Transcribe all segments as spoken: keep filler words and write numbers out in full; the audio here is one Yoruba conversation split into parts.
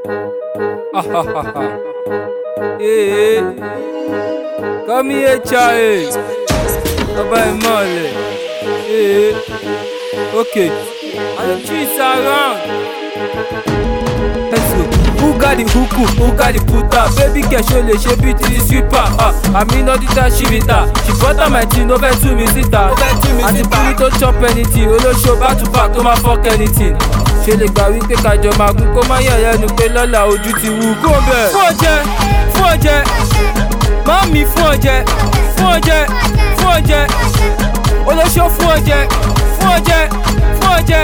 Ha ha ha ha. Hey, come here, child. Baba Imole. Hey, okay. And the trees around. Let's go. Who got the hookoo? Who got the puta? Baby girl, show le she beat the sweeper. Ah, I mean not that she vita. She bought my teen over to me sita. And the bully don't chop anything. Olo show back to back to my fuck anything. Ṣé lè gbà wípé kájọ máa gún kó má yẹ̀yẹ́ nu pé lọ́la ojú ti wú kó bẹ̀. Fún ọjẹ́, fún ọjẹ́, mami fún ọjẹ́, fún ọjẹ́, fún ọjẹ́, olóṣó fún ọjẹ́, fún ọjẹ́, fún ọjẹ́,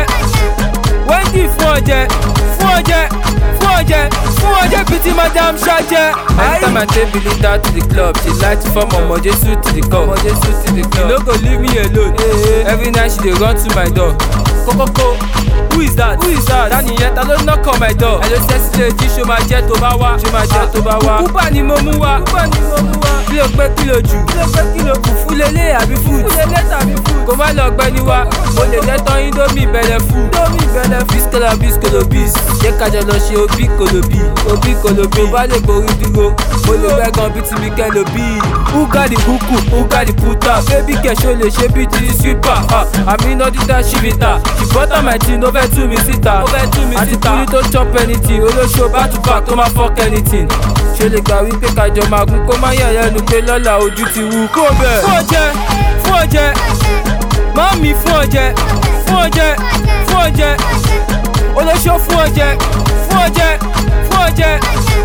Wendy fún ọjẹ́, fún ọjẹ́, fún ọjẹ́, fún ọjẹ́ bíi ti madam ṣájẹ́. Anytime I take Belinda to the club, she like to form ọmọ Jésù to the cup. Ọmọ Jésù to the club. You no go leave me alone. Every night she dey run to my door. Kókókó. Who is that? Who is that? Dani yẹn ta ló knock on my door. Hello sexy lady, ṣó máa jẹ́ tó bá wá. Ṣó máa jẹ́ tó bá wá. Kúkúbà ni mo mú wá. Kúkúbà ni mo mú wá. Kí ló pé kí ló jù? Kí ló pé kí ló kù? Fúlélé àbí food? Fúlélé tàbí food? Kò má lọ gbẹ́ni wá. Mo lè lẹ́tọ̀ Indomie bẹ̀lẹ̀ fún. Indomie bẹ̀lẹ̀ fún. Biskola biskolo bis. Jẹ́ kájọ lọ ṣe obí kolobi. Obí kolobi. Mo bá lè gborí dúró. Mo lè wẹ́ gan bí ti mi kẹ́ lo bí. Who got the hookoo? Who got the puta? Baby girl ṣó lè ṣe bí ti sweeper. Àmì iná dídá ṣíbítà. She bought my teen over to me sita. Àti kúrú tó chop anything. Olóṣó back to back tó máa fuck anything. Ṣé lè gbà wípé kájọ máa gún kó má yẹ̀yẹ́ nu pé lọ́la ojú ti wú kó bẹ̀. Fún ọjẹ́, fún ọjẹ́, mami fún ọjẹ́, fún ọjẹ́, fún ọjẹ́, olóṣó fún ọjẹ́, fún ọjẹ́, fún ọjẹ́,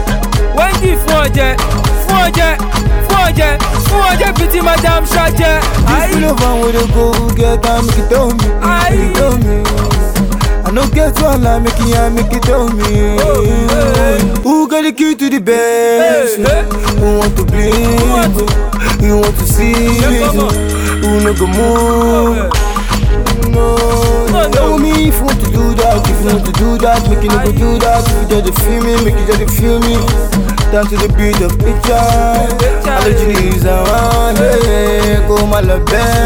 Wendy fún ọjẹ́, fún ọjẹ́, fún ọjẹ́, fún ọjẹ́ bíi ti madam ṣájẹ́. This full of one with a go get down, make it tell me, make it tell me. I no get one line, make it, make it tell me. Oh, hey. Who got the key to the best? Hey, hey. Who want to bleed? Who want to? You want to see? Yeah, Who no go move? Oh, No, no, no. Tell me if you want to do that, if you want to do that, make it never do that. If you just feel me, make it just feel me. Down to the beat of picture. All the genies around, hey, go my love,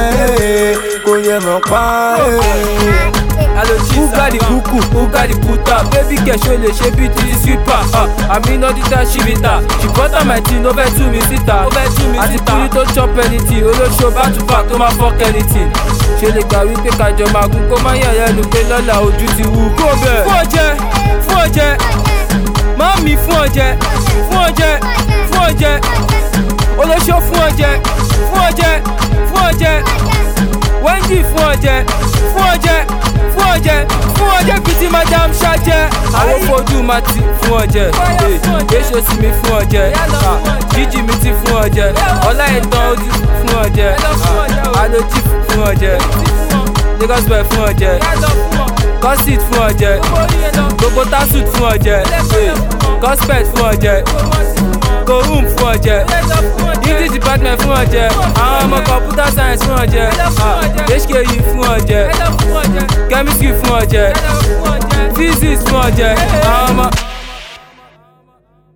go yeah, my pie. Who got the hookoo? Who got the puta? Baby girl ṣó lè ṣe bí ti sweeper. Àmì iná dídá ṣíbítà. She bought my teen over to me sita. Àti kúrú tó chop anything. Olóṣó back to back tó máa fuck anything. Ṣé lè gbà wípé kájọ máa gún kó má yẹ̀yẹ́ nu pé lọ́la ojú ti wú kó bẹ̀. Fún ọjẹ́, fún ọjẹ́, mami fún ọjẹ́, fún ọjẹ́, fún ọjẹ́, olóṣó fún ọjẹ́, fún ọjẹ́, fún ọjẹ́, Wendy fún ọjẹ́, fún ọjẹ́, fún ọjẹ́, fún ọjẹ́ bíi ti madam ṣájẹ́. Àwọn fojú ma ti fún ọjẹ́. Èso sì mi fún ọjẹ́. Jíjì mi ti fún ọjẹ́. Ọlá ìtàn ó ti fún ọjẹ́. Alójì fún ọjẹ́. Lagos boy fún ọjẹ́. Gossip fún ọjẹ́. Gbogbo tasut fún ọjẹ́. Gospel fún ọjẹ́. Gorum fún ọjẹ́. English department fún ọjẹ́. Àwọn ọmọ computer science fún ọjẹ́. H K U fún ọjẹ́. Chemistry fún ọjẹ́. Physics fún ọjẹ́. Àwọn ọmọ.